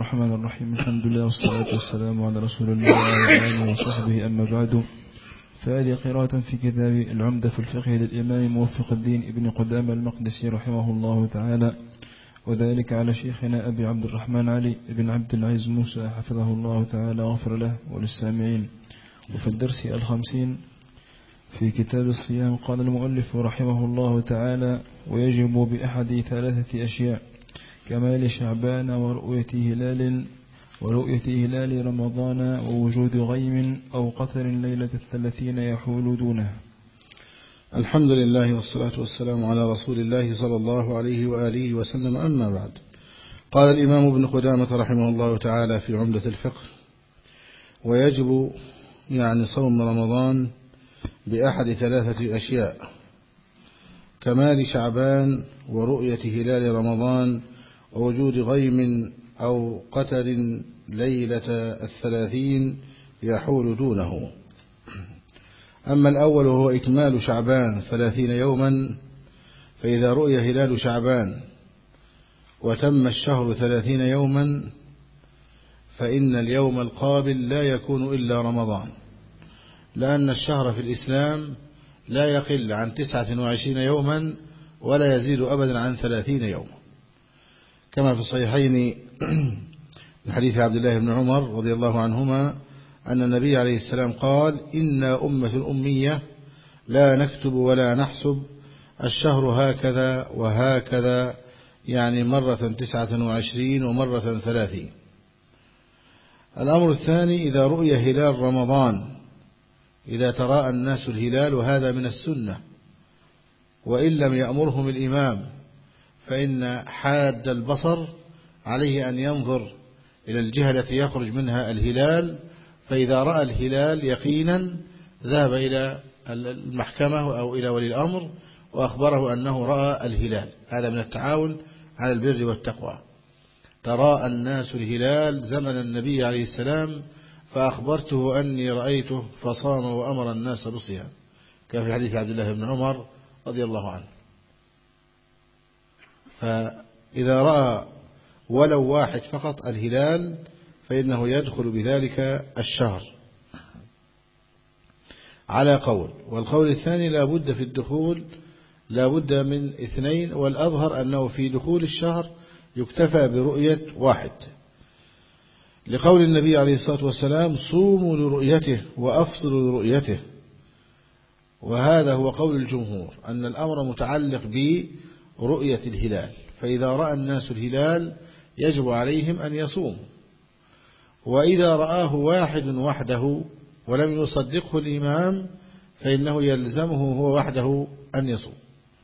الرحمن الرحيم. الحمد لله والصلاة والسلام على رسول الله وعلى آله وصحبه، أما بعد، فهذه قراءة في كتاب العمدة في الفقه للإمام موفق الدين ابن قدامة المقدسي رحمه الله تعالى، وذلك على شيخنا أبي عبد الرحمن علي بن عبد العزيز موسى حفظه الله تعالى وغفر له وللسامعين. وفي الدرس 50 في كتاب الصيام قال المؤلف رحمه الله تعالى: ويجب بأحد 3 أشياء: كمال شعبان ورؤية هلال رمضان ووجود غيم أو قطر ليلة 30 يحول دونه. الحمد لله والصلاة والسلام على رسول الله صلى الله عليه وآله وسلم، أما بعد. قال الإمام ابن قدامة رحمه الله تعالى في عمدة الفقه: ويجب صوم رمضان بأحد 3 أشياء: كمال شعبان ورؤية هلال رمضان ووجود غيم أو قتر ليلة 30 يحول دونه. أما الأول وهو إكمال شعبان 30 يوما، فإذا رؤي هلال شعبان وتم الشهر 30 يوما فإن اليوم القابل لا يكون إلا رمضان، لأن الشهر في الإسلام لا يقل عن 29 يوما ولا يزيد أبدا عن 30 يوما، كما في الصحيحين من حديث عبد الله بن عمر رضي الله عنهما أن النبي عليه السلام قال: إنا أمة أمية لا نكتب ولا نحسب، الشهر هكذا وهكذا، مرة 29 ومرة 30. الأمر الثاني: إذا رؤي هلال رمضان، إذا تراءى الناس الهلال، وهذا من السنة، وإن لم يأمرهم الإمام، فإن حاد البصر عليه أن ينظر إلى الجهة التي يخرج منها الهلال، فإذا رأى الهلال يقينا ذهب إلى المحكمة أو إلى ولي الأمر وأخبره أنه رأى الهلال. هذا من التعاون على البر والتقوى. تراءى الناس الهلال زمن النبي عليه السلام فأخبرته أني رأيته فصام وأمر الناس بالصيام، كما في حديث عبد الله بن عمر رضي الله عنه. فإذا رأى ولو واحد فقط الهلال فإنه يدخل بذلك الشهر على قول، والقول الثاني لا بد في الدخول، لا بد من 2، والأظهر أنه في دخول الشهر يكتفى برؤية واحد، لقول النبي عليه الصلاة والسلام: صوموا لرؤيته وأفطروا لرؤيته. وهذا هو قول الجمهور، أن الأمر متعلق برؤية الهلال، فإذا رأى الناس الهلال يجب عليهم أن يصوموا، وإذا رآه واحد وحده ولم يصدقه الإمام فإنه يلزمه هو وحده أن يصوم.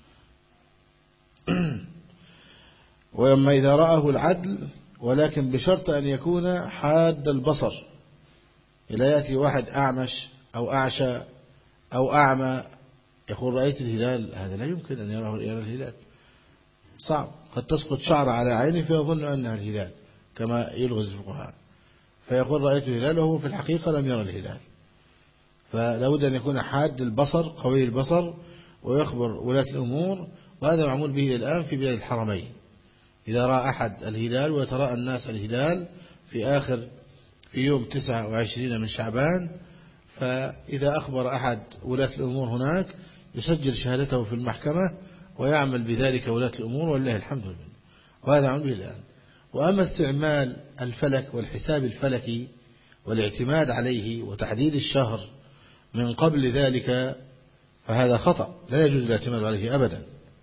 وأما إذا رآه العدل، ولكن بشرط أن يكون حاد البصر، لا يأتي واحد أعمش أو أعشى أو أعمى يقول رأيت الهلال، هذا لا يمكن أن يرى الهلال، صعب، قد تسقط شعر على عينه فيظن أنها الهلال كما يلغز الفقهاء، فيقول رأيت الهلال وهو في الحقيقة لم يرى الهلال. فلا بد أن يكون حاد البصر قوي البصر ويخبر ولاة الأمور، وهذا معمول به الآن في بلاد الحرمين. إذا رأى أحد الهلال ويتراءى الناس الهلال في يوم 29 من شعبان، فإذا أخبر أحد ولاة الأمور هناك يسجل شهادته في المحكمة ويعمل بذلك ولاة الأمور، والله الحمد لله، وهذا معمول به الآن. وأما استعمال الفلك والحساب الفلكي والاعتماد عليه وتحديد الشهر من قبل ذلك فهذا خطأ، لا يجوز الاعتماد عليه أبدا.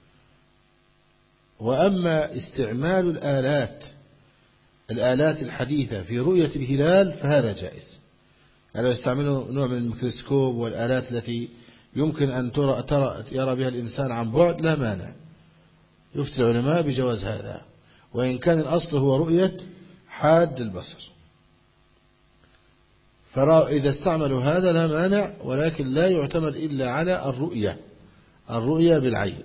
وأما استعمال الآلات الحديثة في رؤية الهلال فهذا جائز، لو يستعملوا نوع من الميكروسكوب والآلات التي يمكن أن يرى بها الإنسان عن بعد لا مانع، يفتي العلماء بجواز هذا، وإن كان الأصل هو رؤية حاد البصر، فإذا استعملوا هذا لا مانع، ولكن لا يعتمد إلا على الرؤية بالعين.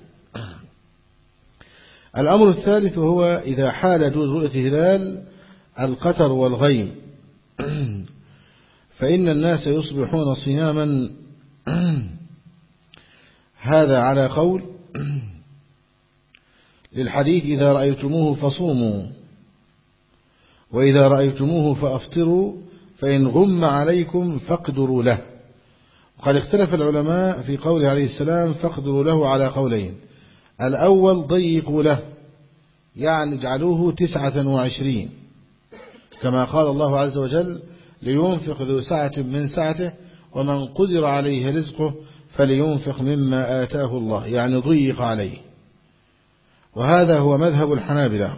الأمر الثالث هو إذا حال دون رؤية هلال القتر والغيم، فإن الناس يصبحون صياما، هذا على قول للحديث: إذا رأيتموه فصوموا، وإذا رأيتموه فأفطروا فإن غم عليكم فاقدروا له. وقد اختلف العلماء في قوله عليه السلام فاقدروا له على قولين. الأول ضيقوا له، يعني اجعلوه 29، كما قال الله عز وجل لينفق ذو سعة من سعته ومن قدر عليه رزقه فلينفق مما آتاه الله، يعني ضيق عليه. وهذا هو مذهب الحنابلة.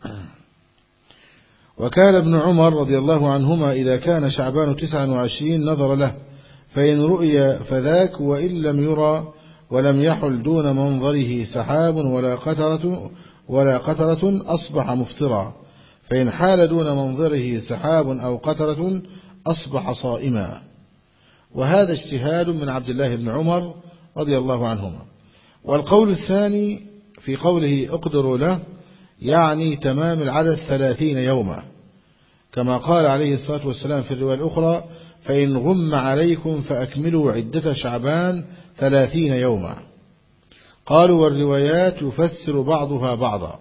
وكان ابن عمر رضي الله عنهما إذا كان شعبان 29 نظر له، فإن رؤي فذاك، وإن لم يرى ولم يحل دون منظره سحاب ولا قطرة أصبح مفطرا، فإن حال دون منظره سحاب أو قطرة أصبح صائما. وهذا اجتهاد من عبد الله بن عمر رضي الله عنهما. والقول الثاني في قوله اقدروا له يعني تمام العدد 30 يوما، كما قال عليه الصلاة والسلام في الرواية الأخرى فإن غم عليكم فأكملوا عدة شعبان 30 يوما. قالوا والروايات يفسر بعضها بعضا،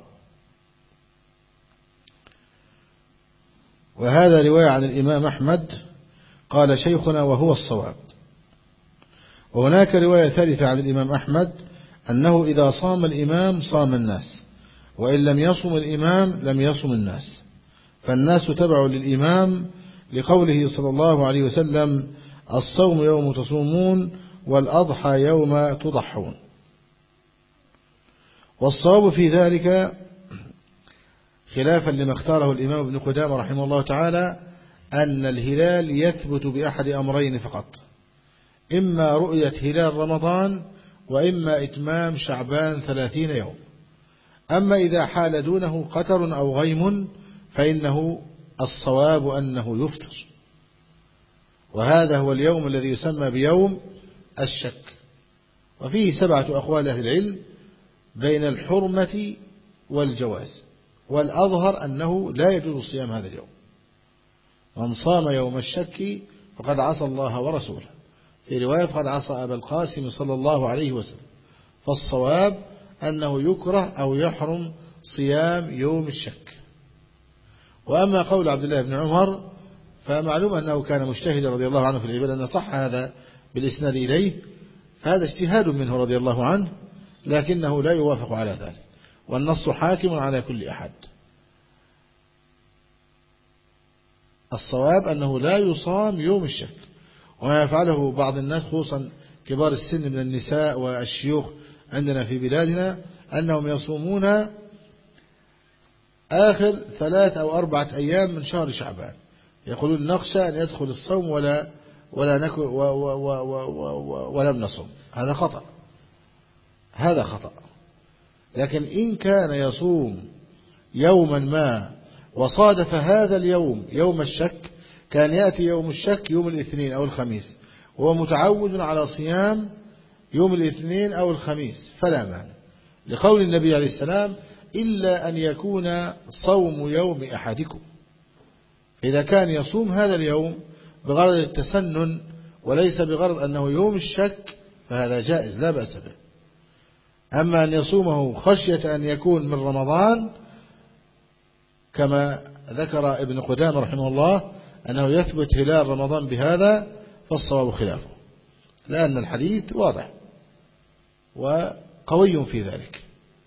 وهذا رواية عن الإمام أحمد قال شيخنا وهو الصواب. وهناك رواية ثالثة عن الإمام أحمد أنه إذا صام الإمام صام الناس، وإن لم يصم الإمام لم يصم الناس، فالناس تبع للإمام لقوله صلى الله عليه وسلم الصوم يوم تصومون والأضحى يوم تضحون. والصواب في ذلك خلافا لما اختاره الإمام ابن قدامة رحمه الله تعالى أن الهلال يثبت بأحد أمرين فقط، إما رؤية هلال رمضان وإما إتمام شعبان 30 يوم. أما إذا حال دونه قطر أو غيم فإنه الصواب أنه يفطر، وهذا هو اليوم الذي يسمى بيوم الشك. وفيه 7 أقوال أهل العلم بين الحرمة والجواز، والأظهر أنه لا يجوز صيام هذا اليوم. من صام يوم الشك فقد عصى الله ورسوله، في رواية فقد عصى أبا القاسم صلى الله عليه وسلم. فالصواب أنه يكره أو يحرم صيام يوم الشك. وأما قول عبد الله بن عمر فمعلوم أنه كان مجتهدا رضي الله عنه في العبادة، أن صح هذا بالإسناد إليه، فهذا اجتهاد منه رضي الله عنه، لكنه لا يوافق على ذلك، والنص حاكم على كل أحد. الصواب أنه لا يصام يوم الشك. وما يفعله بعض الناس خصوصا كبار السن من النساء والشيوخ عندنا في بلادنا أنهم يصومون آخر 3 أو 4 أيام من شهر شعبان، يقولون نخشى أن يدخل الصوم ولم نصم. هذا خطأ، هذا خطأ. لكن إن كان يصوم يوما ما وصادف هذا اليوم يوم الشك، كان يأتي يوم الشك يوم الاثنين أو الخميس وهو متعود على صيام يوم الاثنين أو الخميس فلا مانع، لقول النبي عليه السلام إلا أن يكون صوم يوم أحدكم. إذا كان يصوم هذا اليوم بغرض التسنن وليس بغرض أنه يوم الشك فهذا جائز لا بأس به. أما أن يصومه خشية أن يكون من رمضان كما ذكر ابن قدامة رحمه الله أنه يثبت هلال رمضان بهذا، فالصواب خلافه، لأن الحديث واضح وقوي في ذلك.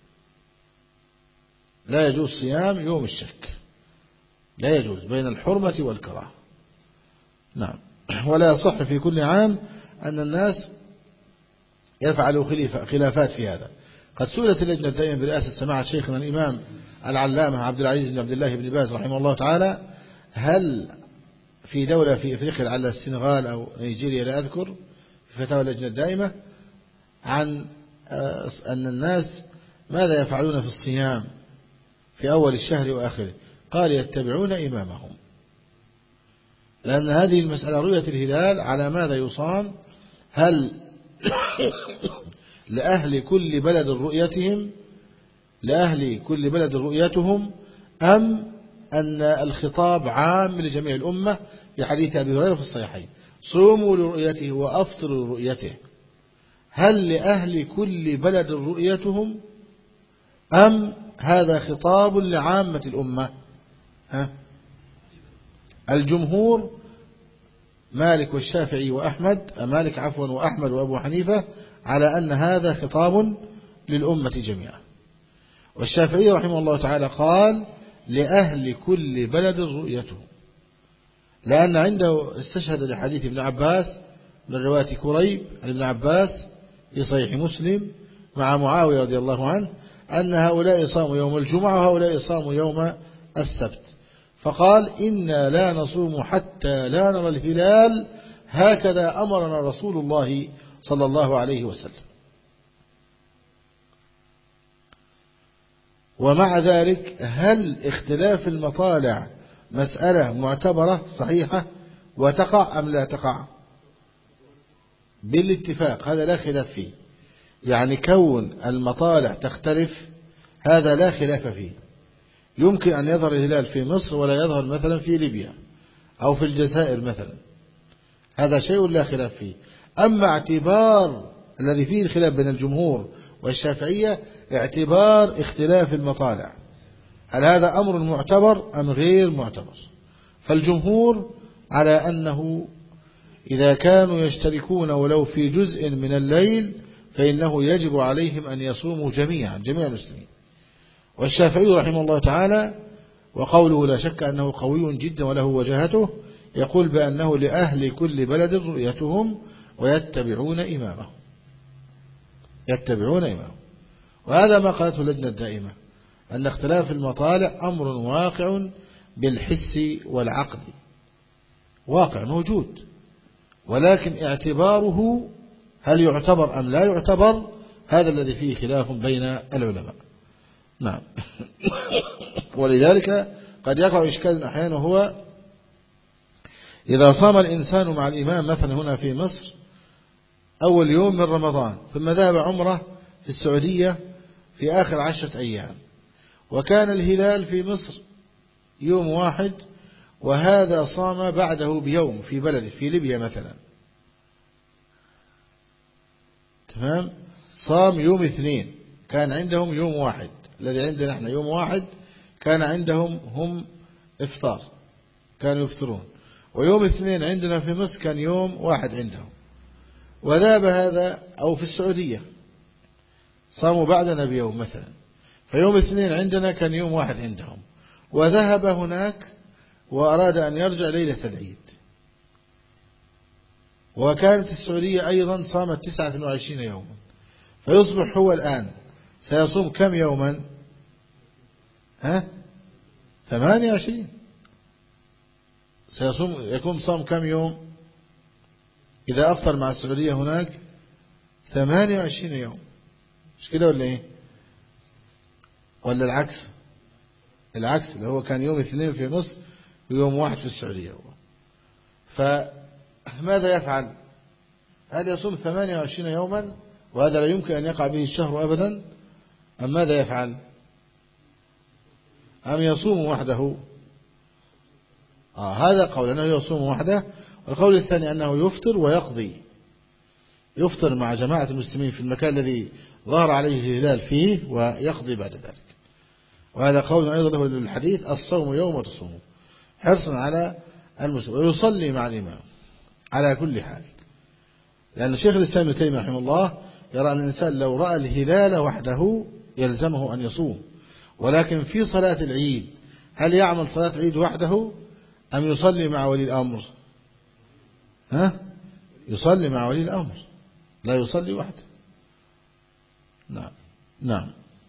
لا يجوز صيام يوم الشك، لا يجوز بين الحرمة والكراهة. نعم. ولا يصح في كل عام أن الناس يفعلوا خلافات في هذا. قد سئلت اللجنة الدائمة برئاسة سماحة شيخنا الإمام العلامة عبد العزيز بن عبد الله بن باز رحمه الله تعالى هل في دولة في إفريقيا على السنغال أو نيجيريا لا أذكر في فتاوى اللجنة الدائمة عن أن الناس ماذا يفعلون في الصيام في أول الشهر وآخره؟ قال يتبعون إمامهم، لأن هذه المسألة رؤية الهلال على ماذا يصام؟ هل لأهل كل بلد رؤيتهم أم أن الخطاب عام لجميع الأمة في حديث أبي هريرة في الصحيحين صوموا لرؤيته وأفطروا لرؤيته؟ هل لأهل كل بلد رؤيتهم أم هذا خطاب لعامة الأمة؟ الجمهور مالك والشافعي وأحمد وأحمد وأبو حنيفة على أن هذا خطاب للأمة جميعا. والشافعي رحمه الله تعالى قال لأهل كل بلد رؤيته، لأن عنده استشهد لحديث ابن عباس من رواية كريب عن ابن عباس في صحيح مسلم مع معاوية رضي الله عنه أن هؤلاء صاموا يوم الجمعة وهؤلاء صاموا يوم السبت، فقال إنا لا نصوم حتى لا نرى الهلال، هكذا أمرنا رسول الله صلى الله عليه وسلم. ومع ذلك هل اختلاف المطالع مسألة معتبرة صحيحة وتقع أم لا تقع؟ بالاتفاق هذا لا خلاف فيه، يعني كون المطالع تختلف هذا لا خلاف فيه. يمكن أن يظهر الهلال في مصر ولا يظهر مثلا في ليبيا أو في الجزائر مثلا، هذا شيء لا خلاف فيه. أما اعتبار الذي فيه الخلاف بين الجمهور والشافعية اعتبار اختلاف المطالع، هل هذا أمر معتبر أم غير معتبر؟ فالجمهور على أنه إذا كانوا يشتركون ولو في جزء من الليل فإنه يجب عليهم أن يصوموا جميع المسلمين. والشافعي رحمه الله تعالى وقوله لا شك أنه قوي جدا وله وجهته، يقول بأنه لأهل كل بلد رؤيتهم ويتبعون إمامه. وهذا ما قالته اللجنة الدائمة، أن اختلاف المطالع أمر واقع بالحس والعقل، واقع موجود، ولكن اعتباره هل يعتبر أم لا يعتبر هذا الذي فيه خلاف بين العلماء. نعم. ولذلك قد يقع إشكال أحيانا هو إذا صام الإنسان مع الإمام مثلا هنا في مصر أول يوم من رمضان ثم ذهب عمره في السعودية في آخر 10 أيام، وكان الهلال في مصر يوم واحد وهذا صام بعده بيوم في بلده في ليبيا مثلا، تمام، صام يوم 2 كان عندهم يوم واحد، الذي عندنا احنا يوم واحد كان عندهم هم إفطار كانوا يفطرون، ويوم 2 عندنا في مصر كان يوم واحد عندهم، وذهب هذا أو في السعودية صاموا بعدنا بيوم مثلا، فيوم 2 عندنا كان يوم واحد عندهم، وذهب هناك وأراد أن يرجع ليلة العيد، وكانت السعودية أيضا صامت 29 يوما، فيصبح هو الآن سيصوم كم يوما؟ 28 يكون صام كم يوم إذا أفطر مع السعودية هناك؟ 28 يوم، مش كده ولا إيه؟ ولا العكس اللي هو كان يوم 2 في مصر ويوم 1 في السعودية. فماذا يفعل؟ هل يصوم 28 يوما وهذا لا يمكن أن يقع به الشهر أبدا، أم ماذا يفعل؟ أم يصوم وحده؟ هذا قول أنه يصوم وحده. والقول الثاني أنه يفطر ويقضي، يفطر مع جماعة المسلمين في المكان الذي ظهر عليه الهلال فيه ويقضي بعد ذلك. وهذا قول أيضا له للحديث الصوم يوم وتصوم، حرصا على المسلم، ويصلي مع الإمام على كل حال، لأن شيخ الإسلام ابن تيمية رحمه الله يرى أن الإنسان لو رأى الهلال وحده يلزمه أن يصوم، ولكن في صلاة العيد هل يعمل صلاة العيد وحده أم يصلي مع ولي الأمر؟ يصلي مع ولي الأمر، لا يصلي وحده. نعم.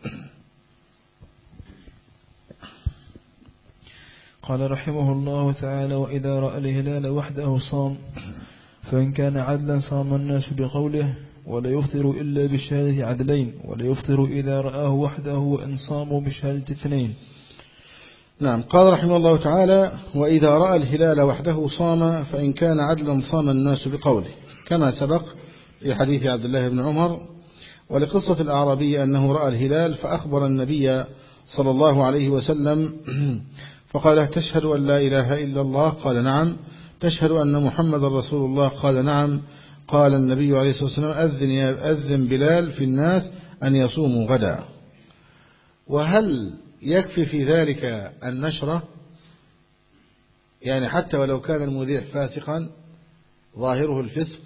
قال رحمه الله تعالى: وإذا رأى الهلال وحده صام، فإن كان عدلا صام الناس بقوله، ولا يفطر إلا بشهادة عدلين، ولا يفطر إذا رآه وحده وإن صاموا بشهادة 2. نعم. قال رحمه الله تعالى: وإذا رأى الهلال وحده صام، فإن كان عدلا صام الناس بقوله، كما سبق في حديث عبد الله بن عمر. ولقصة الأعرابي أنه رأى الهلال فأخبر النبي صلى الله عليه وسلم فقال: تشهد أن لا إله إلا الله؟ قال: نعم. تشهد أن محمد رسول الله؟ قال: نعم. قال النبي عليه الصلاة والسلام: أذن بلال في الناس أن يصوموا غدا. وهل يكفي في ذلك النشرة؟ يعني حتى ولو كان المذيع فاسقا ظاهره الفسق،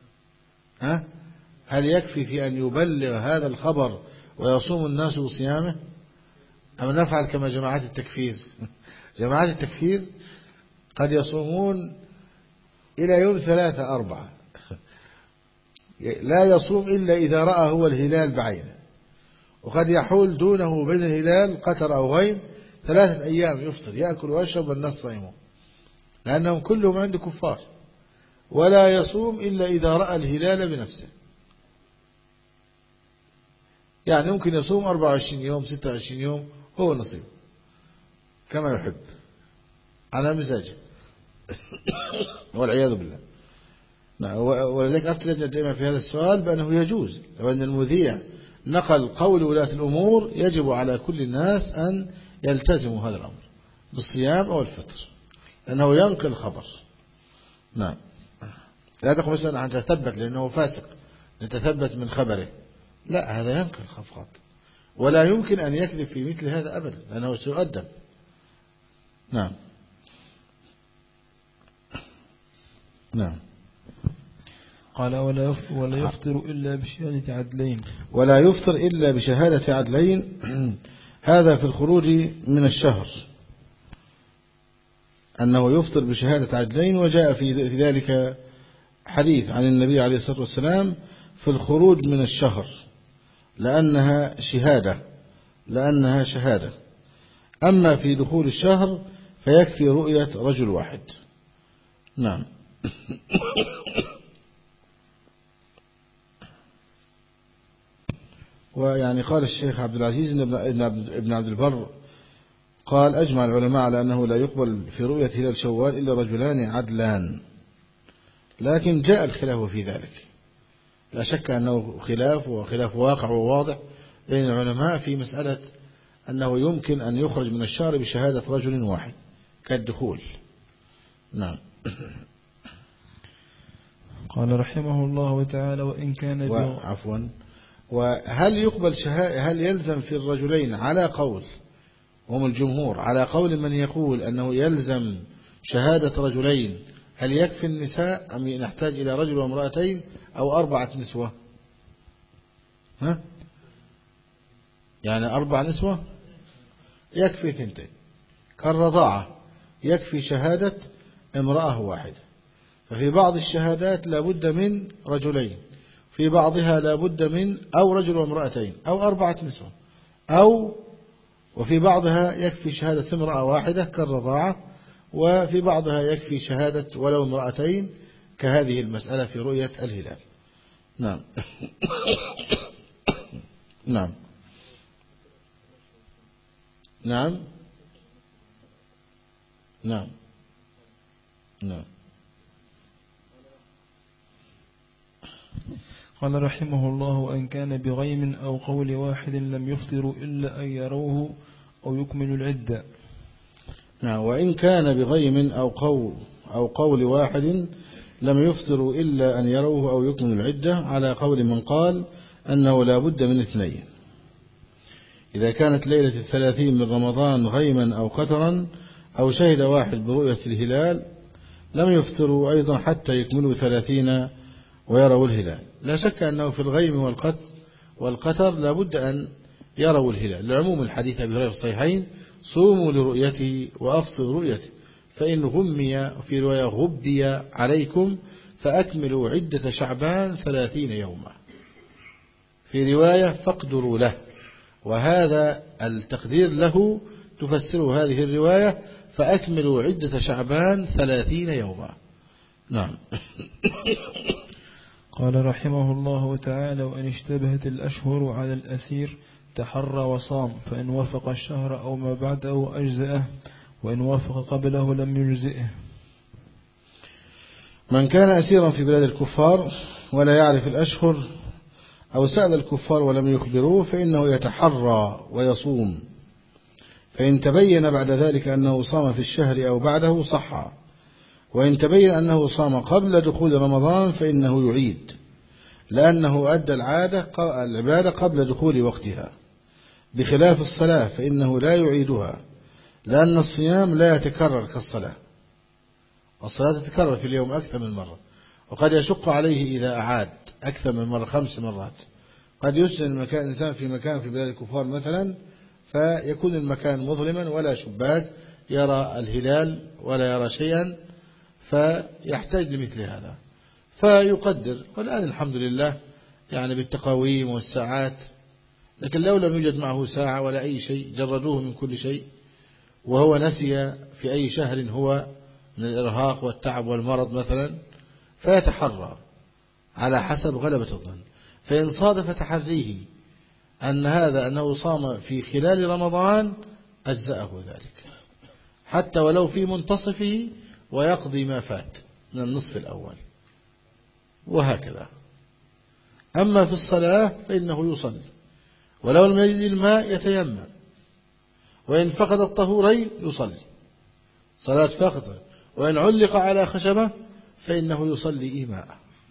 هل يكفي في أن يبلغ هذا الخبر ويصوم الناس بصيامه، أم نفعل كما جماعات التكفير؟ جماعات التكفير قد يصومون إلى يوم 3 4، لا يصوم إلا إذا رأى هو الهلال بعينه، وقد يحول دونه وبين الهلال قطر أو غيم 3 أيام يفطر يأكل ويشرب والناس صائمون، لأنهم كلهم عند كفار، ولا يصوم إلا إذا رأى الهلال بنفسه. يعني ممكن يصوم 24 يوم 26 يوم هو نصيب كما يحب على مزاجه والعياذ بالله. ولذلك أفتى لجنة الدائمة في هذا السؤال بأنه يجوز لو أن المذيع نقل قول ولاة الأمور يجب على كل الناس أن يلتزموا هذا الأمر بالصيام أو الفطر، لأنه ينقل خبر. نعم، لا تقول مثلا أن تثبت لأنه فاسق نتثبت من خبره، لا، هذا ينقل خفقات، ولا يمكن أن يكذب في مثل هذا أبدا لأنه سيؤدب. نعم. نعم. قال ولا يفطر إلا بشهادة عدلين. ولا يفطر إلا بشهادة عدلين. هذا في الخروج من الشهر أنه يفطر بشهادة عدلين، وجاء في ذلك حديث عن النبي عليه الصلاة والسلام في الخروج من الشهر لأنها شهادة. أما في دخول الشهر فيكفي رؤية رجل واحد. نعم. ويعني قال الشيخ عبد العزيز ابن عبد البر قال أجمع العلماء على أنه لا يقبل في رؤية هلال شوال إلا رجلان عدلان، لكن جاء الخلاف في ذلك، لا شك أنه خلاف واقع وواضح بين العلماء في مسألة أنه يمكن أن يخرج من الشهر بشهادة رجل واحد كالدخول. نعم. قال رحمه الله تعالى وإن كان وهل يقبل هل يلزم في الرجلين على قول هم الجمهور، على قول من يقول أنه يلزم شهادة رجلين، هل يكفي النساء أم نحتاج إلى رجل وامرأتين أو 4 نسوة؟ يعني 4 نسوة يكفي 2، كالرضاعة يكفي شهادة امرأة واحدة. ففي بعض الشهادات لابد من رجلين، في بعضها لابد من أو رجل وامرأتين أو 4 نسوة، وفي بعضها يكفي شهادة امرأة واحدة كالرضاعة، وفي بعضها يكفي شهادة ولو امرأتين كهذه المسألة في رؤية الهلال. نعم. نعم. نعم. نعم. نعم. قال رحمه الله وإن كان بغيم أو قول واحد لم يفطروا إلا أن يروه أو يكملوا العدة. نعم. وإن كان بغيم أو قول واحد لم يفطروا إلا أن يروه أو يكملوا العدة، على قول من قال أنه لا بد من 2. إذا كانت ليلة 30 من رمضان غيما أو قترا أو شهد واحد برؤية الهلال لم يفطروا أيضا حتى يكملوا 30 ويروا الهلال. لا شك أنه في الغيم والقتر لا بد أن يروا الهلال، لعموم الحديث أبي هريرة في الصحيحين صوموا لرؤيته وأفطروا رؤيته، فإن غمي في رواية غبي عليكم فأكملوا عدة شعبان 30 يوما، في رواية فاقدروا له، وهذا التقدير له تفسر هذه الرواية فأكملوا عدة شعبان 30 يوما. نعم. قال رحمه الله تعالى وإن اشتبهت الأشهر على الأسير تحرى وصام، فإن وافق الشهر أو ما بعده أجزأه، وإن وافق قبله لم يجزئه. من كان أسيرا في بلاد الكفار ولا يعرف الأشهر أو سأل الكفار ولم يخبروه فإنه يتحرى ويصوم، فإن تبين بعد ذلك أنه صام في الشهر أو بعده صح، وإن تبين أنه صام قبل دخول رمضان فإنه يعيد، لأنه أدى العبادة قبل دخول وقتها، بخلاف الصلاة فإنه لا يعيدها، لأن الصيام لا يتكرر كالصلاة. الصلاة تتكرر في اليوم أكثر من مرة، وقد يشق عليه إذا أعاد أكثر من مرة 5 مرات. قد يسكن الإنسان في مكان في بلاد الكفار مثلا، فيكون المكان مظلما ولا شباك يرى الهلال ولا يرى شيئا، فيحتاج لمثل هذا فيقدر. والآن الحمد لله يعني بالتقاويم والساعات، لكن لو لم يوجد معه ساعة ولا أي شيء جردوه من كل شيء، وهو نسي في أي شهر هو من الإرهاق والتعب والمرض مثلا، فيتحرى على حسب غلبة الظن. فإن صادف تحريه أن هذا أنه صام في خلال رمضان أجزأه ذلك، حتى ولو في منتصفه، ويقضي ما فات من النصف الأول، وهكذا. أما في الصلاة فإنه يصلي، ولو لم يجد الماء يتيمم، وإن فقد الطهورين يصلي صلاة فاقدة، وإن علق على خشبة فإنه يصلي إيماء.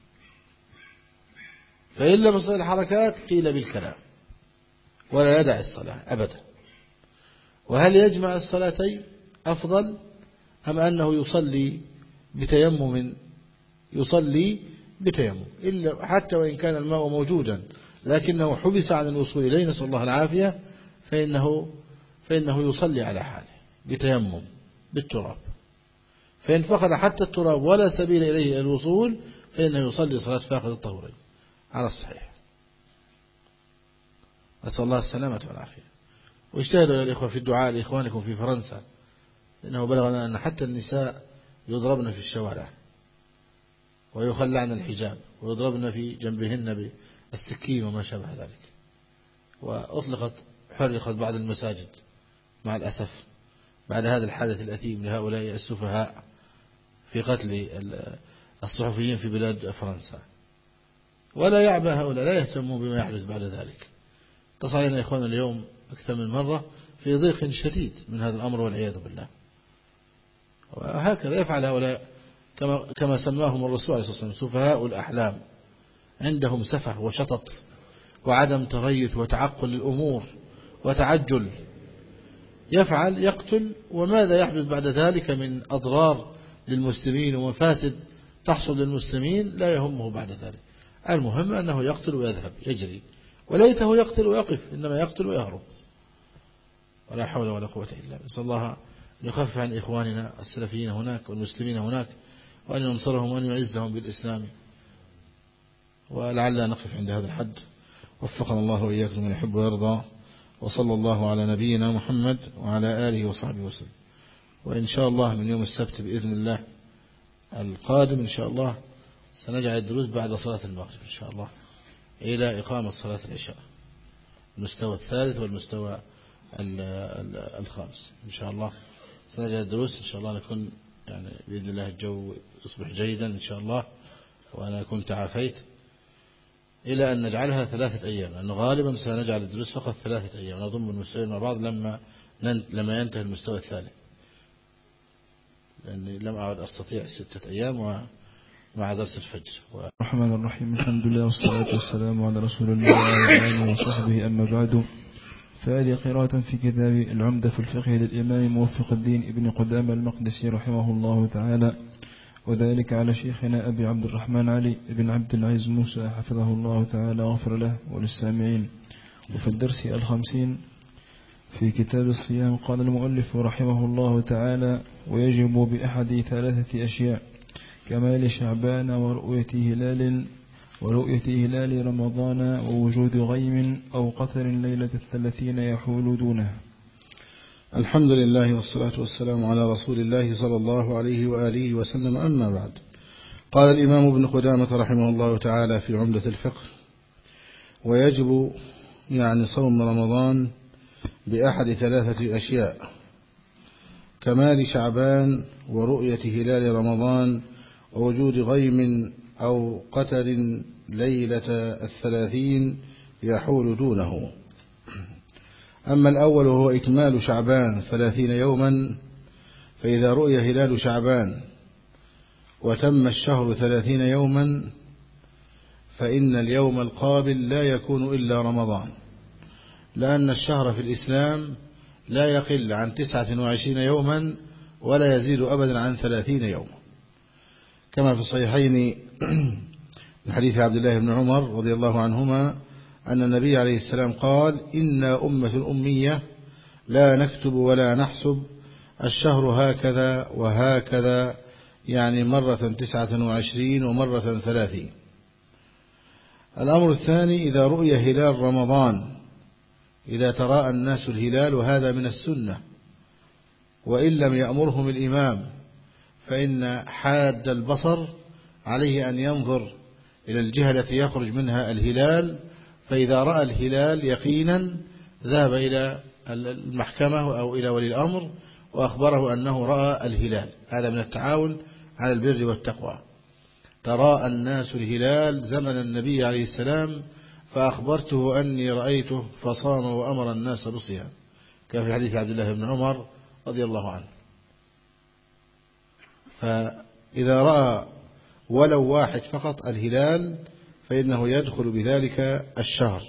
فإن لم يصل الحركات قيل بالكلام، ولا يدع الصلاة أبدا. وهل يجمع الصلاتين أفضل أم أنه يصلي بتيمم؟ يصلي بتيمم، إلا حتى وإن كان الماء موجودا لكنه حبس عن الوصول إليه، نسأل الله العافية، فإنه يصلي على حاله بتيمم بالتراب. فإن فقد حتى التراب ولا سبيل إليه الوصول فإنه يصلي صلاة فاقد الطهورين على الصحيح، نسأل الله السلامة والعافية. واجتهدوا يا الإخوة في الدعاء لإخوانكم في فرنسا، إنه بلغنا أن حتى النساء يضربن في الشوارع ويخلعن الحجاب ويضربن في جنبهن بالسكين وما شابه ذلك. حرقت بعض المساجد مع الأسف بعد هذا الحادث الأثيم لهؤلاء السفهاء في قتل الصحفيين في بلاد فرنسا. ولا يعبأ هؤلاء، لا يهتمون بما يحدث بعد ذلك. تصعينا إخوانا اليوم أكثر من مرة في ضيق شديد من هذا الأمر والعياذ بالله. وهكذا يفعل هؤلاء كما سماهم الرسول عليه الصلاة والسلام سفهاء الأحلام، عندهم سفه وشطط وعدم تريث وتعقل للأمور وتعجل. يفعل يقتل، وماذا يحدث بعد ذلك من أضرار للمسلمين ومفاسد تحصل للمسلمين لا يهمه بعد ذلك. المهم أنه يقتل ويذهب يجري، وليته يقتل ويقف، إنما يقتل ويهرب، ولا حول ولا قوة إلا بالله. نسأل الله أن يخفف عن إخواننا السلفيين هناك والمسلمين هناك، وأن ينصرهم وأن يعزهم بالإسلام. ولعلنا نقف عند هذا الحد، وفقنا الله وإياكم من يحب ويرضى، وصلى الله على نبينا محمد وعلى آله وصحبه وسلم. وإن شاء الله من يوم السبت بإذن الله القادم إن شاء الله سنجعل الدروس بعد صلاة المغرب إن شاء الله إلى إقامة صلاة العشاء، المستوى الثالث والمستوى الخامس إن شاء الله. سنجعل الدروس إن شاء الله، نكون يعني بإذن الله الجو يصبح جيدا إن شاء الله، وأنا كنت تعافيت، إلى أن نجعلها 3 أيام، لأنه غالبا سنجعل الدروس فقط 3 أيام، نضم المستوى مع بعض لما ينتهي المستوى الثالث، لأني لم أعد أستطيع 6 أيام مع درس الفجر. الرحمن الرحيم، الحمد لله والصلاة والسلام على رسول الله وعلى آله وصحبه، أما بعد. فهذه قراءة في كتاب العمدة في الفقه للإمام موفق الدين ابن قدامة المقدسي رحمه الله تعالى، وذلك على شيخنا أبي عبد الرحمن علي بن عبد العزيز موسى حفظه الله تعالى وغفر له وللسامعين. وفي الدرس 50 في كتاب الصيام قال المؤلف رحمه الله تعالى: ويجب بأحد 3 أشياء: كمال شعبان ورؤية هلال رمضان ووجود غيم أو قطر ليلة 30 يحول دونه. الحمد لله والصلاة والسلام على رسول الله صلى الله عليه وآله وسلم، أما بعد. قال الإمام ابن قدامة رحمه الله تعالى في عمدة الفقه: ويجب يعني صوم رمضان بأحد 3 أشياء: كمال شعبان ورؤية هلال رمضان ووجود غيم أو قتر ليلة 30 يحول دونه. أما الأول وهو إكمال شعبان 30 يوما، فإذا رؤي هلال شعبان وتم الشهر 30 يوما فإن اليوم القابل لا يكون إلا رمضان، لأن الشهر في الإسلام لا يقل عن 29 يوما ولا يزيد أبدا عن 30 يوما. كما في الصحيحين من حديث عبد الله بن عمر رضي الله عنهما أن النبي عليه السلام قال: إنا أمة أمية لا نكتب ولا نحسب، الشهر هكذا وهكذا، يعني مرة 29 ومرة 30. الأمر الثاني: إذا رؤي هلال رمضان، إذا تراءى الناس الهلال، وهذا من السنة، وإن لم يأمرهم الإمام، فإن حاد البصر عليه أن ينظر إلى الجهة التي يخرج منها الهلال، فإذا رأى الهلال يقينا ذهب إلى المحكمة أو إلى ولي الأمر وأخبره أنه رأى الهلال. هذا من التعاون على البر والتقوى. تراءى الناس الهلال زمن النبي عليه السلام فأخبرته أني رأيته فصام وأمر الناس بالصيام، كما في حديث عبد الله بن عمر رضي الله عنه. فإذا رأى ولو واحد فقط الهلال فإنه يدخل بذلك الشهر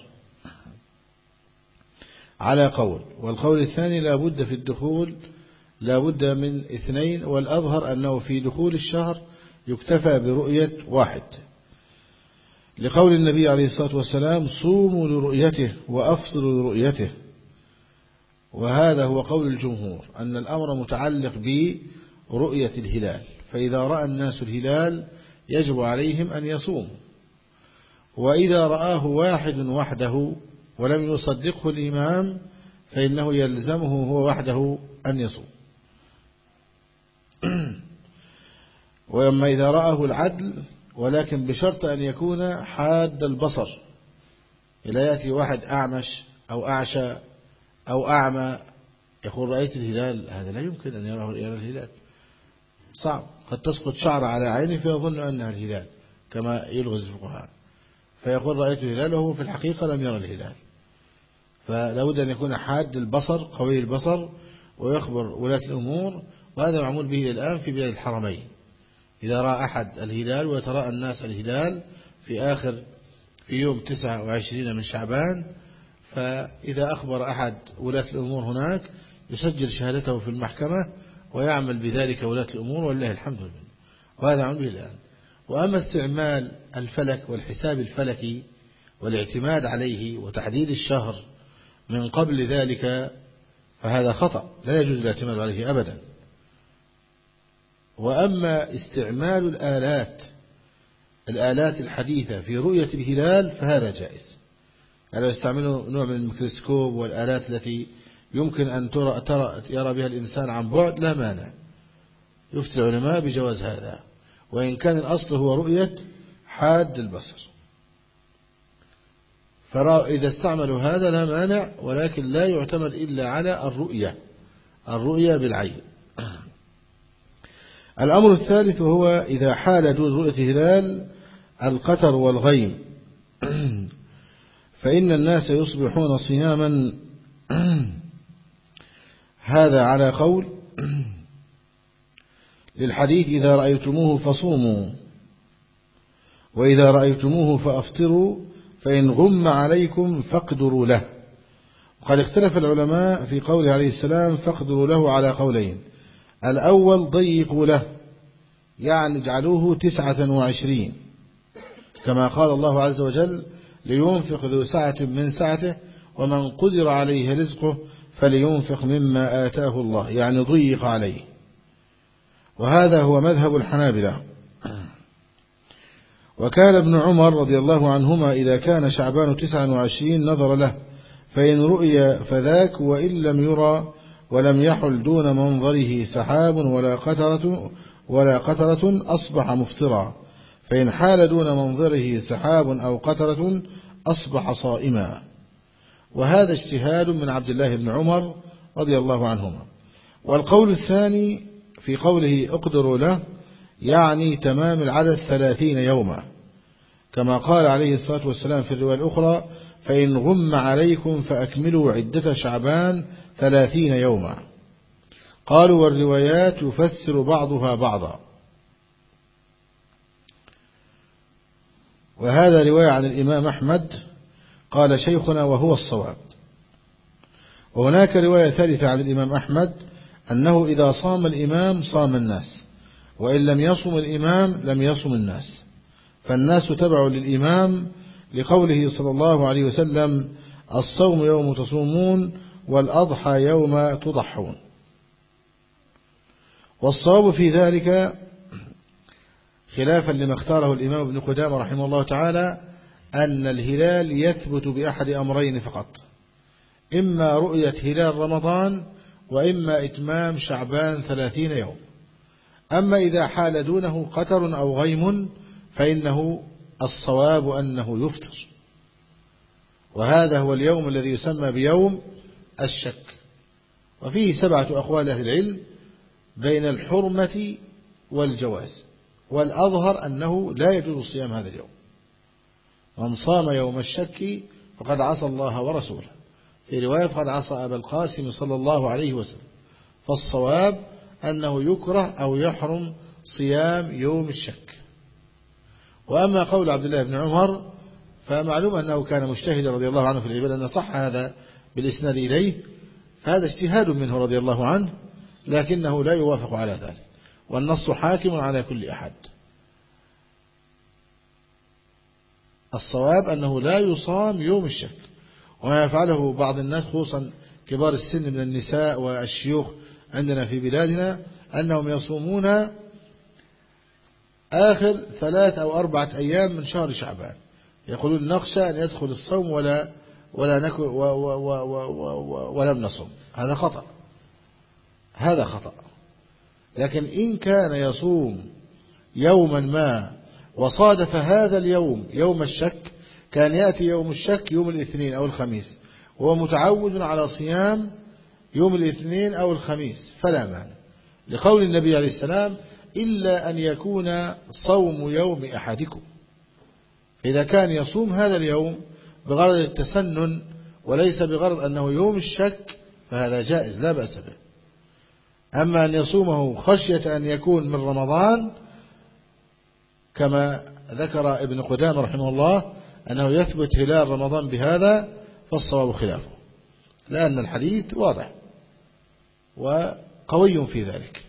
على قول، والقول الثاني لا بد في الدخول، لا بد من 2، والأظهر أنه في دخول الشهر يكتفى برؤية واحد، لقول النبي عليه الصلاة والسلام: صوموا لرؤيته وأفطروا لرؤيته. وهذا هو قول الجمهور، أن الأمر متعلق برؤية الهلال، فإذا رأى الناس الهلال يجب عليهم أن يصوموا، وإذا رآه واحد وحده ولم يصدقه الإمام فإنه يلزمه هو وحده أن يصوم. وأما إذا رآه العدل، ولكن بشرط أن يكون حاد البصر، لا يأتي واحد أعمش أو أعشى أو أعمى يقول رأيت الهلال، هذا لا يمكن أن يرى الهلال، صعب، قد تسقط شعر على عينه فيظن أنها الهلال كما يلغز الفقهاء، فيقول رأيت الهلال وهو في الحقيقة لم يرى الهلال. فلا بد أن يكون حاد البصر قوي البصر ويخبر ولاة الأمور، وهذا معمول به الآن في بلاد الحرمين. إذا رأى أحد الهلال ويتراءى الناس الهلال في يوم 29 من شعبان، فإذا أخبر أحد ولاة الأمور هناك يسجل شهادته في المحكمة ويعمل بذلك ولاة الأمور، والله الحمد لله، وهذا معمول به الآن. وأما استعمال الفلك والحساب الفلكي والاعتماد عليه وتحديد الشهر من قبل ذلك فهذا خطأ، لا يجوز الاعتماد عليه أبدا. وأما استعمال الآلات الحديثة في رؤية الهلال فهذا جائز، يعني لو يستعملوا نوع من الميكروسكوب والآلات التي يمكن أن يرى بها الإنسان عن بعد لا مانع، يفتي العلماء بجواز هذا، وإن كان الأصل هو رؤية حاد البصر. فإذا استعملوا هذا لا مانع، ولكن لا يعتمد إلا على الرؤية بالعين. الأمر الثالث وهو إذا حال دون رؤية هلال القتر والغيم، فإن الناس يصبحون صياما، هذا على قول للحديث: إذا رأيتموه فصوموا، وإذا رأيتموه فأفطروا، فإن غم عليكم فاقدروا له. وقد اختلف العلماء في قوله عليه السلام فاقدروا له على قولين: الأول ضيقوا له، يعني اجعلوه 29، كما قال الله عز وجل: لينفق ذو سعة من سعته ومن قدر عليه رزقه فلينفق مما آتاه الله، يعني ضيق عليه. وهذا هو مذهب الحنابلة. وكان ابن عمر رضي الله عنهما إذا كان شعبان 29 نظر له، فإن رؤي فذاك، وإن لم يرى ولم يحل دون منظره سحاب ولا قطرة أصبح مفطرا، فإن حال دون منظره سحاب أو قطرة أصبح صائما. وهذا اجتهاد من عبد الله بن عمر رضي الله عنهما. والقول الثاني في قوله اقدروا له يعني تمام العدد 30 يوما، كما قال عليه الصلاة والسلام في الرواية الأخرى: فإن غم عليكم فأكملوا عدة شعبان 30 يوما. قالوا: والروايات يفسر بعضها بعضا. وهذا رواية عن الإمام أحمد قال شيخنا وهو الصواب. وهناك رواية ثالثة عن الإمام أحمد أنه إذا صام الإمام صام الناس، وإن لم يصم الإمام لم يصم الناس، فالناس تبع للإمام لقوله صلى الله عليه وسلم: الصوم يوم تصومون والأضحى يوم تضحون. والصواب في ذلك خلافا لما اختاره الإمام ابن قدامة رحمه الله تعالى أن الهلال يثبت بأحد أمرين فقط: إما رؤية هلال رمضان وإما إتمام شعبان 30 يوم. أما إذا حال دونه قتر أو غيم فإنه الصواب أنه يفطر، وهذا هو اليوم الذي يسمى بيوم الشك. وفيه 7 أقوال أهل العلم بين الحرمة والجواز، والأظهر أنه لا يجوز صيام هذا اليوم. من صام يوم الشك فقد عصى الله ورسوله، في رواية فقد عصى أبا القاسم صلى الله عليه وسلم. فالصواب أنه يكره أو يحرم صيام يوم الشك. وأما قول عبد الله بن عمر فمعلوم أنه كان مجتهدا رضي الله عنه في العبادة، أن صح هذا بالإسناد إليه، فهذا اجتهاد منه رضي الله عنه، لكنه لا يوافق على ذلك، والنص حاكم على كل أحد. الصواب أنه لا يصام يوم الشك. وما يفعله بعض الناس خصوصا كبار السن من النساء والشيوخ عندنا في بلادنا أنهم يصومون آخر 3 أو 4 أيام من شهر شعبان، يقولون نخشى أن يدخل الصوم ولم نصم. هذا خطأ، هذا خطأ. لكن إن كان يصوم يوما ما وصادف هذا اليوم يوم الشك، كان يأتي يوم الشك يوم الاثنين أو الخميس وهو متعود على صيام يوم الاثنين أو الخميس فلا مانع، لقول النبي عليه السلام: إلا أن يكون صوم يوم أحدكم. إذا كان يصوم هذا اليوم بغرض التسنن وليس بغرض أنه يوم الشك فهذا جائز لا بأس به. أما أن يصومه خشية أن يكون من رمضان كما ذكر ابن قدامة رحمه الله أنه يثبت هلال رمضان بهذا، فالصواب خلافه، لأن الحديث واضح وقوي في ذلك.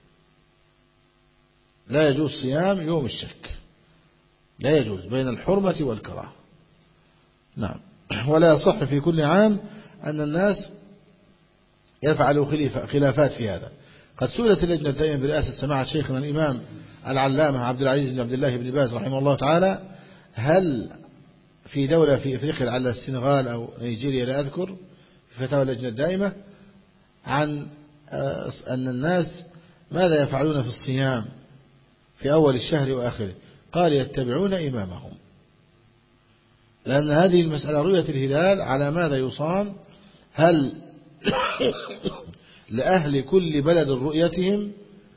لا يجوز صيام يوم الشك، لا يجوز بين الحرمة والكراهة. نعم. ولا يصح في كل عام أن الناس يفعلوا خلافات في هذا. قد سئلت اللجنة الدائمة برئاسة سماحة شيخنا الإمام العلامة عبد العزيز بن عبد الله بن باز رحمه الله تعالى: هل في دولة في إفريقيا على السنغال أو نيجيريا لا أذكر في فتاوى اللجنة الدائمة عن أن الناس ماذا يفعلون في الصيام في أول الشهر وآخره؟ قال: يتبعون إمامهم، لأن هذه المسألة رؤية الهلال على ماذا يصام؟ هل لأهل كل بلد رؤيتهم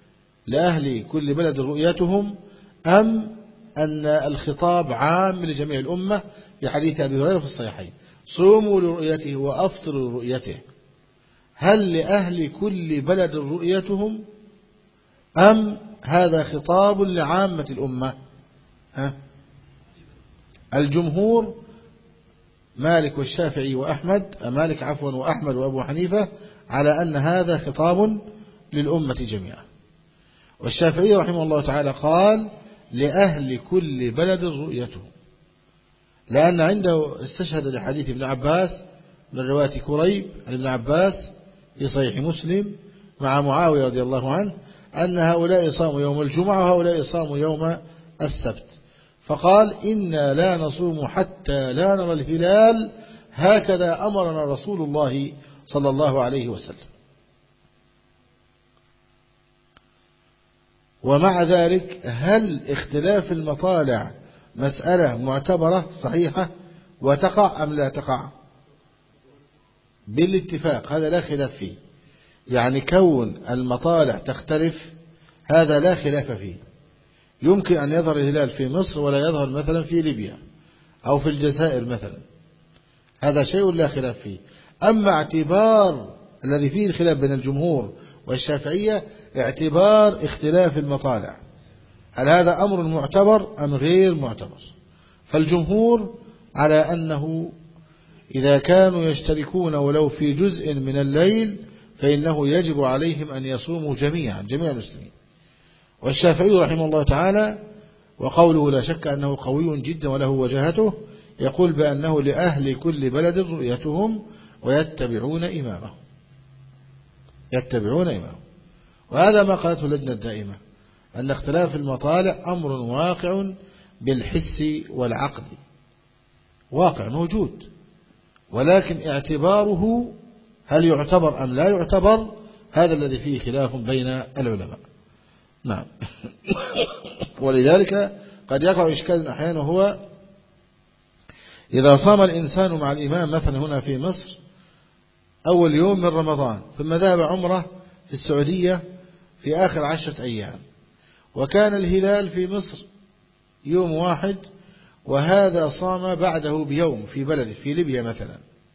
أم أن الخطاب عام لجميع الأمة لحديث أبي هريرة في الصحيحين: صوموا لرؤيته وأفطروا لرؤيته؟ هل لأهل كل بلد رؤيتهم أم هذا خطاب لعامة الأمة؟ الجمهور مالك والشافعي وأحمد وأحمد وأبو حنيفة على أن هذا خطاب للأمة جميعا. والشافعي رحمه الله تعالى قال: لأهل كل بلد رؤيته، لأن عنده استشهد لحديث ابن عباس من رواية كريب عن ابن عباس في صحيح مسلم مع معاوية رضي الله عنه أن هؤلاء صاموا يوم الجمعة وهؤلاء صاموا يوم السبت، فقال: إنا لا نصوم حتى لا نرى الهلال، هكذا أمرنا رسول الله صلى الله عليه وسلم. ومع ذلك هل اختلاف المطالع مسألة معتبرة صحيحة وتقع أم لا تقع؟ بالاتفاق هذا لا خلاف فيه، يعني كون المطالع تختلف هذا لا خلاف فيه. يمكن أن يظهر الهلال في مصر ولا يظهر مثلا في ليبيا أو في الجزائر مثلا، هذا شيء لا خلاف فيه. أما اعتبار الذي فيه الخلاف بين الجمهور والشافعية اعتبار اختلاف المطالع، هل هذا أمر معتبر أم غير معتبر؟ فالجمهور على أنه إذا كانوا يشتركون ولو في جزء من الليل فإنه يجب عليهم أن يصوموا جميع المسلمين. والشافعي رحمه الله تعالى وقوله لا شك أنه قوي جدا وله وجهته يقول بأنه لأهل كل بلد رؤيتهم ويتبعون إمامه وهذا ما قالته اللجنة الدائمة أن اختلاف المطالع أمر واقع بالحس والعقل واقع موجود ولكن اعتباره هل يعتبر أم لا يعتبر هذا الذي فيه خلاف بين العلماء. نعم. ولذلك قد يقع إشكال أحيانا هو إذا صام الإنسان مع الإمام مثلا هنا في مصر أول يوم من رمضان ثم ذهب عمره في السعودية في آخر 10 أيام وكان الهلال في مصر يوم واحد وهذا صام بعده بيوم في بلده في ليبيا مثلا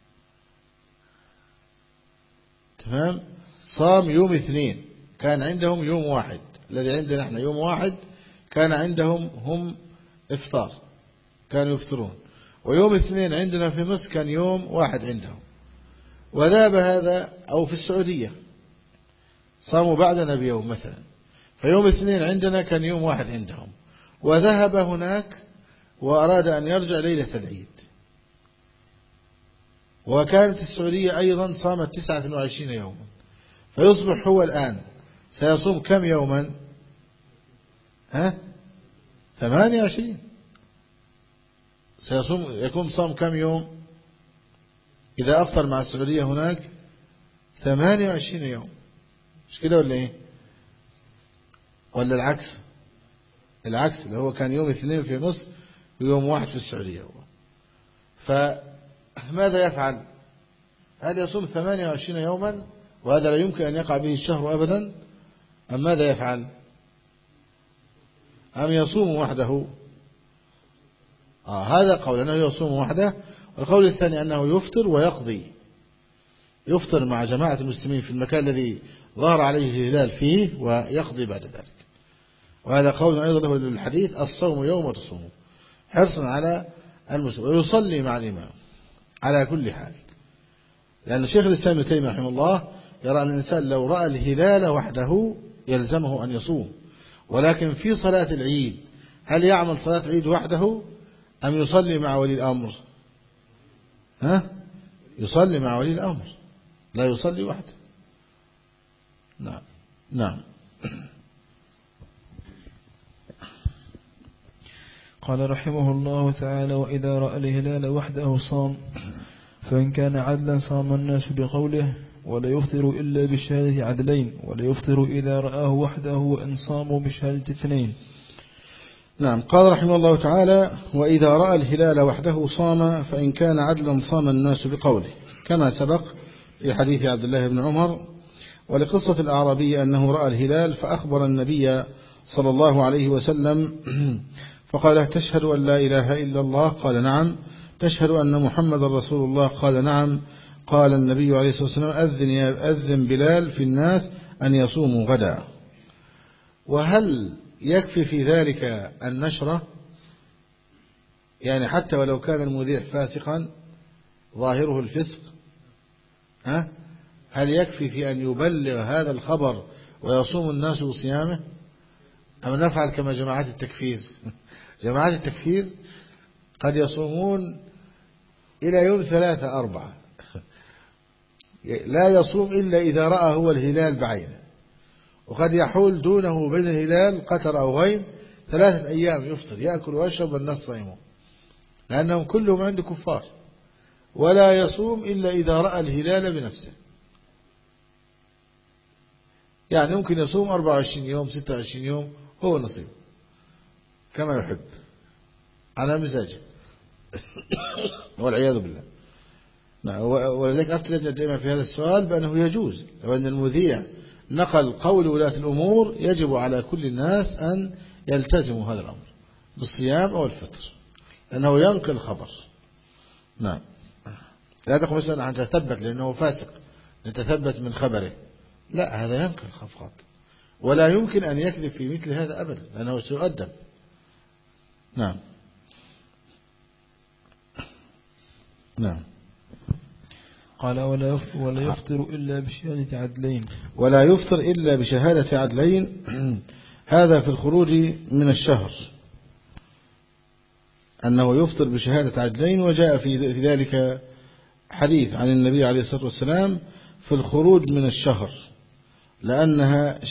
تمام صام يوم 2 كان عندهم يوم واحد الذي عندنا احنا يوم واحد كان عندهم هم إفطار كانوا يفطرون ويوم 2 عندنا في مصر كان يوم واحد عندهم وذهب هذا أو في السعودية صاموا بعدنا بيوم مثلا فيوم 2 عندنا كان يوم واحد عندهم وذهب هناك وأراد أن يرجع ليلة العيد وكانت السعودية أيضا صامت 29 يوما فيصبح هو الآن سيصوم كم يوما 28 يكون صام كم يوم إذا أفطر مع السعودية هناك 28 يوم مش كده ولا إيه ولا العكس اللي هو كان يوم 2 في مصر ويوم 1 في السعودية فماذا يفعل هل يصوم 28 يوما وهذا لا يمكن أن يقع به الشهر أبدا أم ماذا يفعل أم يصوم وحده هذا قول أنه يصوم وحده والقول الثاني أنه يفطر ويقضي يفطر مع جماعة المسلمين في المكان الذي ظهر عليه الهلال فيه ويقضي بعد ذلك وهذا قول أيضا له للحديث الصوم يوم تصوم حرصا على المسلم ويصلي مع الإمام على كل حال لأن شيخ الإسلام ابن تيمية رحمه الله يرى أن الإنسان لو رأى الهلال وحده يلزمه أن يصوم ولكن في صلاة العيد هل يعمل صلاة العيد وحده أم يصلي مع ولي الأمر يصلي مع ولي الأمر لا يصلي وحده. نعم قال رحمه الله تعالى وإذا رأى الهلال وحده صام فإن كان عدلا صام الناس بقوله ولا يفطر إلا بشهادة عدلين ولا يفطر إذا رآه وحده وإن صاموا بشهادة 2. نعم. قال رحمه الله تعالى وإذا رأى الهلال وحده صام فإن كان عدلا صام الناس بقوله كما سبق في حديث عبد الله بن عمر ولقصة الأعرابي أنه رأى الهلال فأخبر النبي صلى الله عليه وسلم فقال تشهد أن لا إله إلا الله قال نعم تشهد أن محمد رسول الله قال نعم قال النبي عليه الصلاة والسلام أذن بلال في الناس أن يصوموا غدا. وهل يكفي في ذلك النشرة يعني حتى ولو كان المذيع فاسقا ظاهره الفسق هل يكفي في أن يبلغ هذا الخبر ويصوم الناس بصيامه أم نفعل كما جماعات التكفير جماعات التكفير قد يصومون إلى يوم 3 4 لا يصوم إلا إذا رأى هو الهلال بعينه وقد يحول دونه وبين الهلال قطر أو غيم 3 أيام يفطر يأكل ويشرب والناس صائمون لأنهم كلهم عند كفار ولا يصوم إلا إذا رأى الهلال بنفسه يعني ممكن يصوم 24 يوم 26 يوم هو نصيب كما يحب على مزاجه والعياذ بالله. ولذلك أفتى اللجنة الدائمة في هذا السؤال بأنه يجوز لو أن المذيع نقل قول ولاة الأمور يجب على كل الناس أن يلتزموا هذا الأمر بالصيام أو الفطر لأنه ينقل خبر. نعم لا تقول مثلا أن تثبت لأنه فاسق نتثبت من خبره لا هذا ينقل خفقات ولا يمكن أن يكذب في مثل هذا أبدا لأنه سيؤدب. نعم قال ولا يفطر إلا بشهادة عدلين ولا يفطر إلا بشهادة عدلين هذا في الخروج من الشهر أنه يفطر بشهادة عدلين، وجاء في ذلك حديث عن النبي عليه الصلاة والسلام في الخروج من الشهر لأنها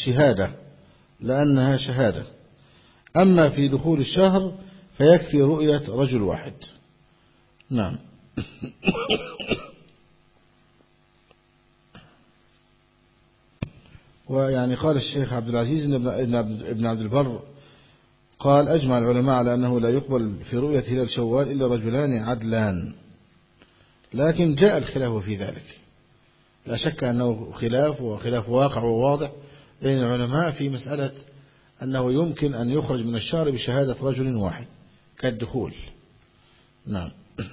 شهادة. أما في دخول الشهر فيكفي رؤية رجل واحد. نعم. ويعني قال الشيخ عبد العزيز ابن عبد البر قال أجمع العلماء على أنه لا يقبل في رؤية هلال شوال إلا رجلان عدلان، لكن جاء الخلاف في ذلك، لا شك أنه خلاف واقع وواضح بين العلماء في مسألة أنه يمكن أن يخرج من الشهر بشهادة رجل واحد كالدخول. نعم.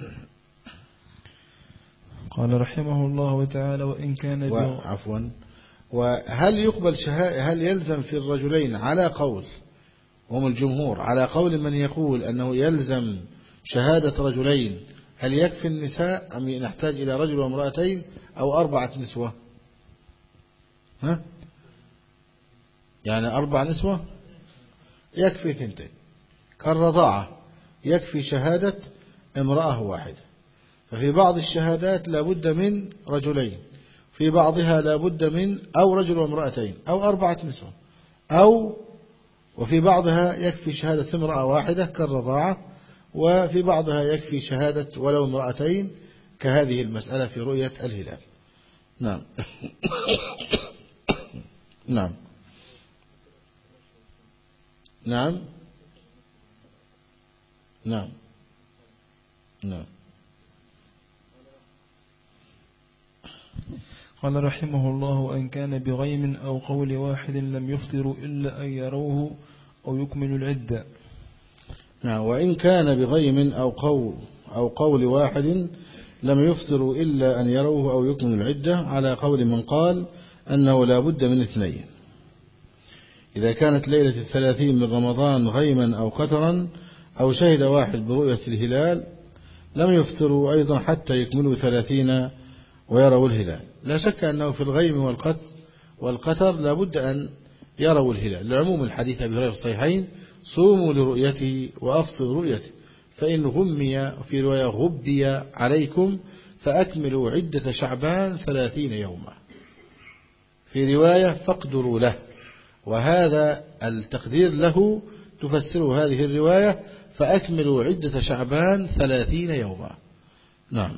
قال رحمه الله تعالى وإن كان عفوا. وهل يقبل هل يلزم في الرجلين على قول هم الجمهور، على قول من يقول أنه يلزم شهادة رجلين، هل يكفي النساء أم نحتاج إلى رجل وامرأتين أو 4 نسوة؟ يعني 4 نسوة يكفي 2، كالرضاعة يكفي شهادة امرأة واحدة. ففي بعض الشهادات لا بد من رجلين، في بعضها لا بد من أو رجل وامرأتين أو 4 نسوة، وفي بعضها يكفي شهادة امرأة واحدة كالرضاعة، وفي بعضها يكفي شهادة ولو امرأتين كهذه المسألة في رؤية الهلال. نعم. نعم. نعم. نعم. نعم. قال رحمه الله وإن كان بغيم أو قول واحد لم يفطروا إلا أن يروه أو يكمل العدة. نعم. وإن كان بغيم أو قول واحد لم يفطروا إلا أن يروه أو يكمل العدة، على قول من قال أنه لا بد من 2. إذا كانت ليلة 30 من رمضان غيما أو قترا أو شهد واحد برؤية الهلال لم يفطروا أيضا حتى يكملوا 30 ويروا الهلال. لا شك أنه في الغيم والقتر لا بد أن يروا الهلال، لعموم الحديث أبي هريرة في الصحيحين صوموا لرؤيته وأفطروا رؤيته، فإن غمي في رواية غبي عليكم فأكملوا عدة شعبان 30 يوما، في رواية فاقدروا له، وهذا التقدير له تفسره هذه الرواية فأكملوا عدة شعبان 30 يوما. نعم.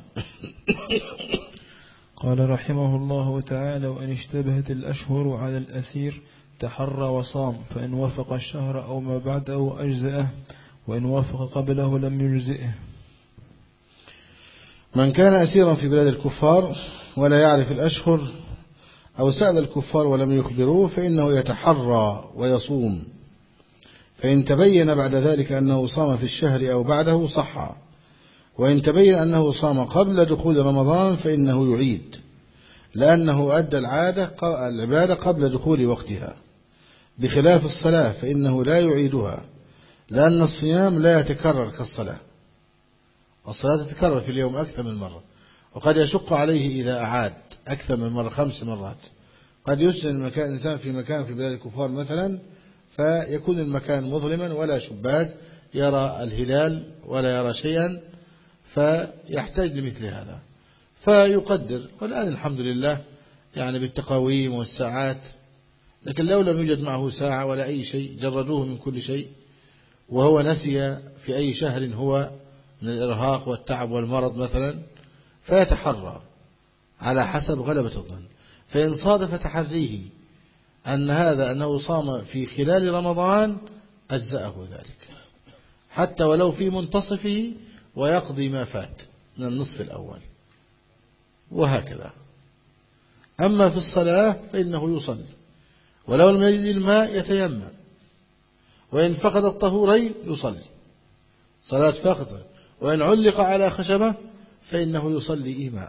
قال رحمه الله تعالى وإن اشتبهت الأشهر على الأسير تحرى وصام، فإن وافق الشهر أو ما بعده أجزأه، وإن وافق قبله لم يجزئه. من كان أسيرا في بلاد الكفار ولا يعرف الأشهر أو سأل الكفار ولم يخبروه فإنه يتحرى ويصوم، فإن تبين بعد ذلك أنه صام في الشهر أو بعده صح، وإن تبين أنه صام قبل دخول رمضان فإنه يعيد، لأنه أدى العبادة قبل دخول وقتها، بخلاف الصلاة فإنه لا يعيدها، لأن الصيام لا يتكرر كالصلاة، والصلاة تتكرر في اليوم أكثر من مرة، وقد يشق عليه إذا أعاد أكثر من مرة 5 مرات. قد يسجن الإنسان في مكان في بلاد الكفار مثلا فيكون المكان مظلما ولا شباك يرى الهلال ولا يرى شيئا، فيحتاج لمثل هذا فيقدر. والآن الحمد لله يعني بالتقاويم والساعات، لكن لو لم يوجد معه ساعة ولا أي شيء جردوه من كل شيء وهو نسي في أي شهر هو من الإرهاق والتعب والمرض مثلا، فيتحرى على حسب غلبة الظن، فإن صادف تحريه أن هذا أنه صام في خلال رمضان أجزأه ذلك حتى ولو في منتصفه، ويقضي ما فات من النصف الأول، وهكذا. أما في الصلاة فإنه يصلي، ولو لم يجد الماء يتيمم، وإن فقد الطهورين يصلي صلاة فقط، وإن علق على خشبة فإنه يصلي إيماء،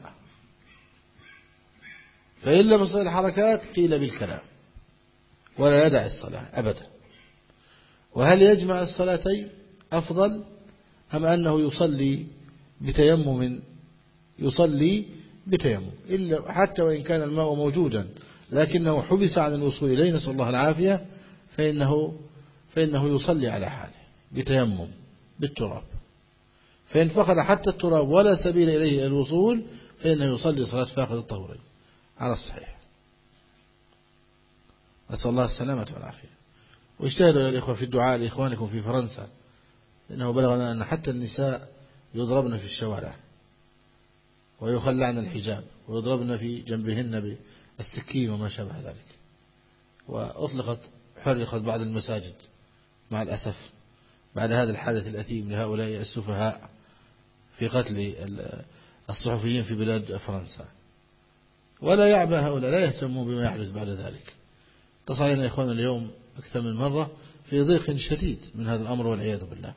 فإن لم يصل الحركات قيل بالكلام ولا يدع الصلاة أبدا. وهل يجمع الصلاتين أفضل أم أنه يصلي بتيمم؟ يصلي بتيمم إلا حتى وإن كان الماء موجودا لكنه حبس عن الوصول إليه، نسأل الله العافية، فإنه يصلي على حاله بتيمم بالتراب. فإن فقد حتى التراب ولا سبيل إليه الوصول فإنه يصلي صلاة فاقد الطهورين على الصحيح. أسأل الله السلامة والعافية. واجتهدوا يا الإخوة في الدعاء لإخوانكم في فرنسا، إنه بلغنا أن حتى النساء يضربن في الشوارع ويخلعن الحجاب ويضربن في جنبهن بالسكين وما شابه ذلك، حرقت بعض المساجد مع الأسف بعد هذا الحادث الأثيم لهؤلاء السفهاء في قتل الصحفيين في بلاد فرنسا. ولا يعبأ هؤلاء، لا يهتمون بما يحدث بعد ذلك. تصعينا إخوانا اليوم أكثر من مرة في ضيق شديد من هذا الأمر والعياذ بالله.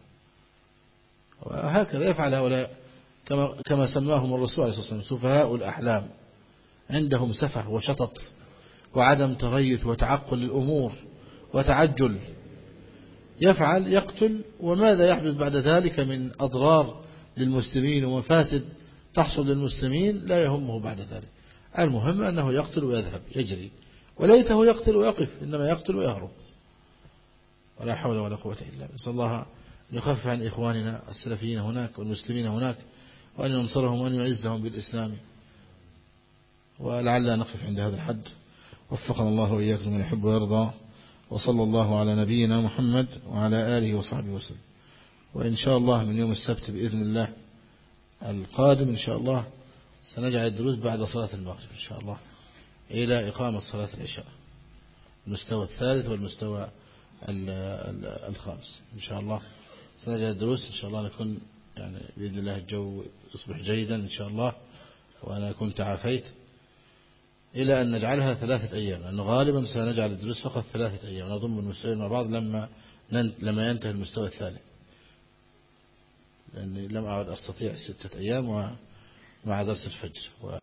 وهكذا يفعل هؤلاء كما سماهم الرسول عليه الصلاة والسلام سفهاء الأحلام، عندهم سفه وشطط وعدم تريث وتعقل الأمور وتعجل. يفعل يقتل، وماذا يحدث بعد ذلك من أضرار للمسلمين ومفاسد تحصل للمسلمين لا يهمه بعد ذلك. المهم أنه يقتل ويذهب يجري، وليته يقتل ويقف، إنما يقتل ويهرب. ولا حول ولا قوة إلا بالله. نسأل الله أن يخفف عن إخواننا السلفيين هناك والمسلمين هناك، وأن ينصرهم وأن يعزهم بالإسلام. ولعلنا نقف عند هذا الحد. وفقنا الله وإياكم من يحب ويرضى. وصلى الله على نبينا محمد وعلى آله وصحبه وسلم. وإن شاء الله من يوم السبت بإذن الله القادم إن شاء الله سنجعل الدروس بعد صلاة المغرب إن شاء الله إلى إقامة صلاة العشاء، المستوى الثالث والمستوى الخامس إن شاء الله. سنجعل الدروس إن شاء الله نكون يعني بإذن الله الجو يصبح جيدا إن شاء الله، وأنا كنت عافيت إلى أن نجعلها 3 أيام، لأنه غالبا سنجعل الدروس فقط 3 أيام، نضم المستويين مع بعض لما ينتهي المستوى الثالث، لأني لم أعد أستطيع 6 أيام ومع درس الفجر.